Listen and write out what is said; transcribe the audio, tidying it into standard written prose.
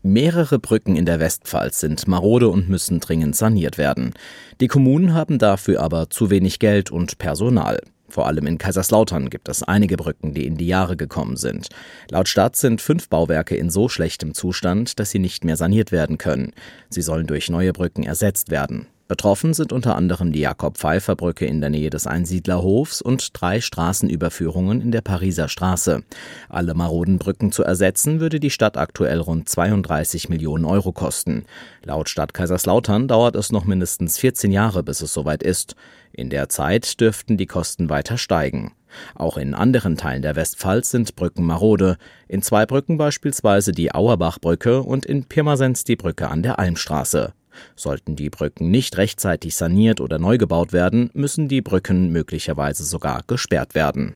Mehrere Brücken in der Westpfalz sind marode und müssen dringend saniert werden. Die Kommunen haben dafür aber zu wenig Geld und Personal. Vor allem in Kaiserslautern gibt es einige Brücken, die in die Jahre gekommen sind. Laut Stadt sind 5 Bauwerke in so schlechtem Zustand, dass sie nicht mehr saniert werden können. Sie sollen durch neue Brücken ersetzt werden. Betroffen sind unter anderem die Jakob-Pfeiffer-Brücke in der Nähe des Einsiedlerhofs und 3 Straßenüberführungen in der Pariser Straße. Alle maroden Brücken zu ersetzen, würde die Stadt aktuell rund 32 Millionen Euro kosten. Laut Stadt Kaiserslautern dauert es noch mindestens 14 Jahre, bis es soweit ist. In der Zeit dürften die Kosten weiter steigen. Auch in anderen Teilen der Westpfalz sind Brücken marode. In 2 Brücken beispielsweise die Auerbachbrücke und in Pirmasens die Brücke an der Almstraße. Sollten die Brücken nicht rechtzeitig saniert oder neu gebaut werden, müssen die Brücken möglicherweise sogar gesperrt werden.